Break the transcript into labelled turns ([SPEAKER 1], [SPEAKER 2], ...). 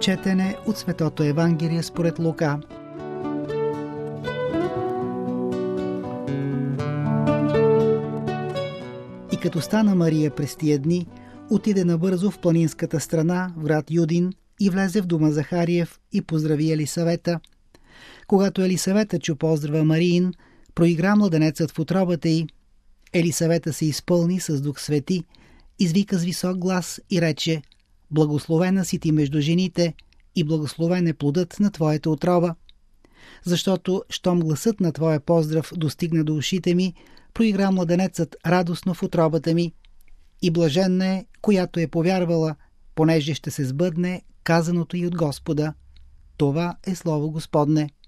[SPEAKER 1] Четене от Светото Евангелие според Лука. И като стана Мария през тия дни, отиде набързо в планинската страна, в град Юдин, и влезе в дома Захариев и поздрави Елисавета. Когато Елисавета чу поздрава Мариин, проигра младенецът в утробата й. Елисавета се изпълни с Дух Свети, извика с висок глас и рече: „Благословена си ти между жените и благословен е плодът на твоята утроба. Защото, щом гласът на твоя поздрав достигна до ушите ми, проигра младенецът радостно в утробата ми. И блаженна е, която е повярвала, понеже ще се сбъдне казаното й от Господа.“ Това е слово Господне.